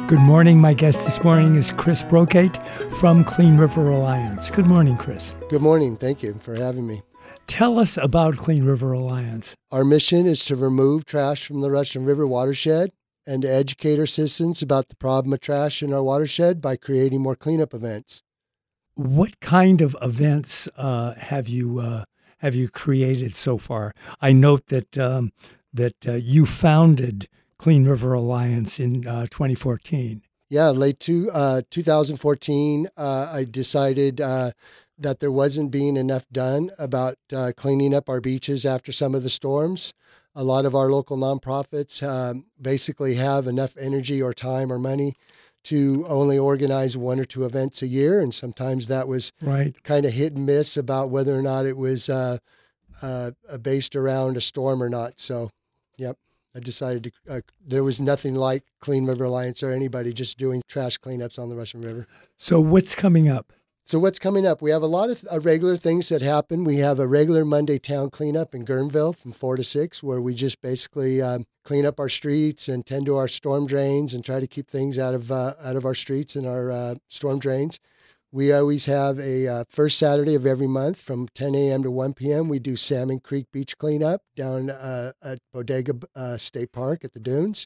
Good morning. My guest this morning is Chris Brocate from Clean River Alliance. Good morning, Chris. Good morning. Thank you for having me. Tell us about Clean River Alliance. Our mission is to remove trash from the Russian River watershed and to educate our citizens about the problem of trash in our watershed by creating more cleanup events. What kind of events have you created so far? I note that you founded Clean River Alliance in 2014. Yeah, late 2014, I decided that there wasn't being enough done about cleaning up our beaches after some of the storms. A lot of our local nonprofits basically have enough energy or time or money to only organize one or two events a year, and sometimes that was kind of hit and miss about whether or not it was based around a storm or not. So, yep. I decided there was nothing like Clean River Alliance or anybody just doing trash cleanups on the Russian River. So what's coming up? We have a lot of regular things that happen. We have a regular Monday town cleanup in Guerneville from 4 to 6, where we just basically clean up our streets and tend to our storm drains and try to keep things out of our streets and our storm drains. We always have a first Saturday of every month from 10 a.m. to 1 p.m. We do Salmon Creek Beach Cleanup down at Bodega State Park at the Dunes.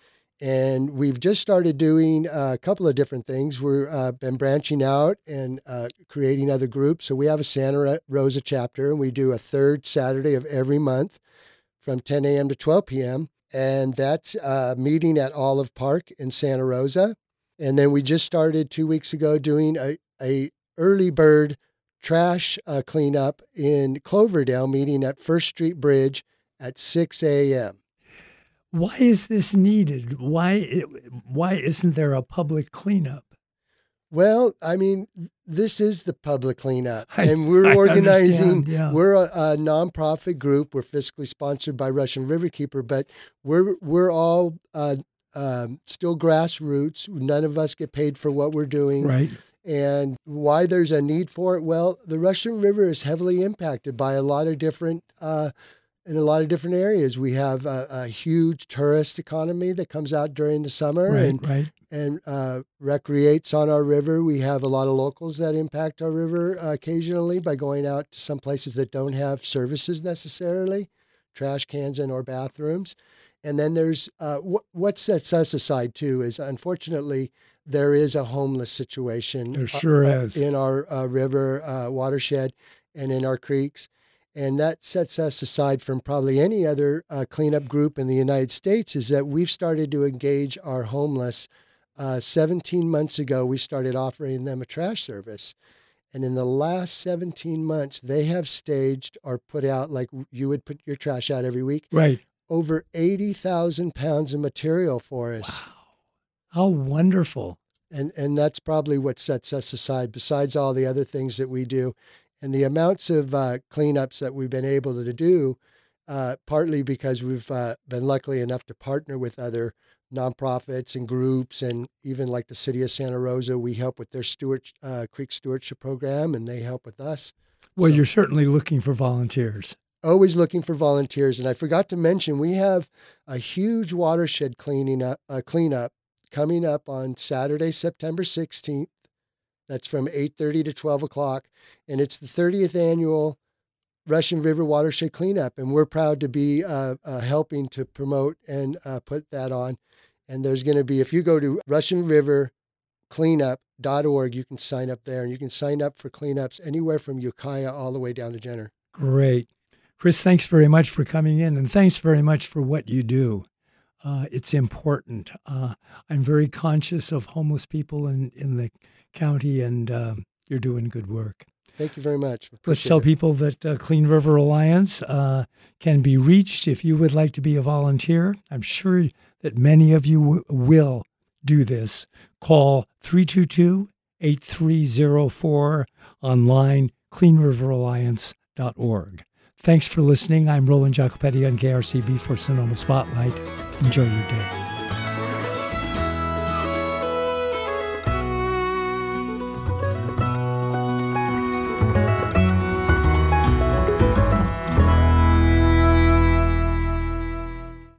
And we've just started doing a couple of different things. We've been branching out and creating other groups. So we have a Santa Rosa chapter, and we do a third Saturday of every month from 10 a.m. to 12 p.m. And that's meeting at Olive Park in Santa Rosa. And then we just started 2 weeks ago doing a early bird trash cleanup in Cloverdale, meeting at First Street Bridge at 6 a.m. Why is this needed? Why isn't there a public cleanup? Well, I mean, this is the public cleanup, and we're organizing. We're a nonprofit group. We're fiscally sponsored by Russian Riverkeeper, but we're all still grassroots. None of us get paid for what we're doing. Right. And why there's a need for it? Well, the Russian River is heavily impacted by a lot of different in a lot of different areas. We have a huge tourist economy that comes out during the summer and recreates on our river. We have a lot of locals that impact our river occasionally by going out to some places that don't have services necessarily, trash cans and or bathrooms. And then there's what sets us aside too is, unfortunately, there is a homeless situation. There sure is. In our river watershed and in our creeks. And that sets us aside from probably any other cleanup group in the United States, is that we've started to engage our homeless. 17 months ago, we started offering them a trash service. And in the last 17 months, they have staged or put out, like you would put your trash out every week, over 80,000 pounds of material for us. Wow. How wonderful. And that's probably what sets us aside, besides all the other things that we do. And the amounts of cleanups that we've been able to do, partly because we've been lucky enough to partner with other nonprofits and groups, and even like the city of Santa Rosa, we help with their creek stewardship program, and they help with us. Well, you're certainly looking for volunteers. Always looking for volunteers. And I forgot to mention, we have a huge watershed cleanup coming up on Saturday, September 16th. That's from 8:30 to 12 o'clock. And it's the 30th annual Russian River Watershed Cleanup. And we're proud to be helping to promote and put that on. And there's going to be, if you go to RussianRiverCleanup.org, you can sign up there. And you can sign up for cleanups anywhere from Ukiah all the way down to Jenner. Great. Chris, thanks very much for coming in. And thanks very much for what you do. It's important. I'm very conscious of homeless people in the county, and you're doing good work. Thank you very much. Let's tell people that Clean River Alliance can be reached if you would like to be a volunteer. I'm sure that many of you will do this. Call 322-8304, online, cleanriveralliance.org. Thanks for listening. I'm Roland Jacopetti on KRCB for Sonoma Spotlight. Enjoy your day.